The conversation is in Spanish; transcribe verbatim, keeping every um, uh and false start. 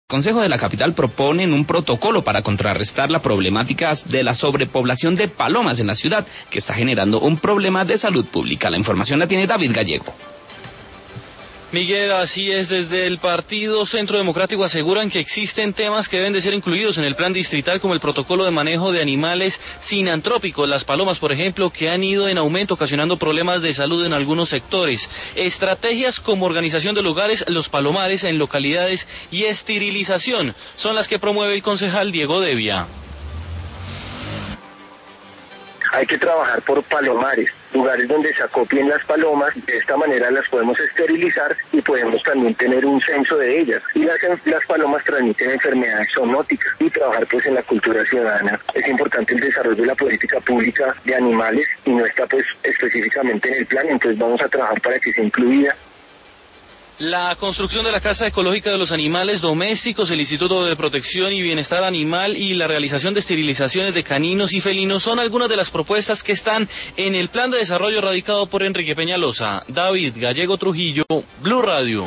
El Consejo de la Capital proponen un protocolo para contrarrestar la problemática de la sobrepoblación de palomas en la ciudad, que está generando un problema de salud pública. La información la tiene David Gallego. Miguel, así es, desde el Partido Centro Democrático aseguran que existen temas que deben de ser incluidos en el plan distrital, como el protocolo de manejo de animales sinantrópicos, las palomas, por ejemplo, que han ido en aumento, ocasionando problemas de salud en algunos sectores. Estrategias como organización de lugares, los palomares en localidades y esterilización son las que promueve el concejal Diego Devia. Hay que trabajar por palomares, lugares donde se acopien las palomas, de esta manera las podemos esterilizar y podemos también tener un censo de ellas. Y las, las palomas transmiten enfermedades zoonóticas y trabajar pues en la cultura ciudadana. Es importante el desarrollo de la política pública de animales y no está pues específicamente en el plan, entonces vamos a trabajar para que sea incluida. La construcción de la Casa Ecológica de los Animales Domésticos, el Instituto de Protección y Bienestar Animal y la realización de esterilizaciones de caninos y felinos son algunas de las propuestas que están en el plan de desarrollo radicado por Enrique Peñalosa. David Gallego Trujillo, Blue Radio.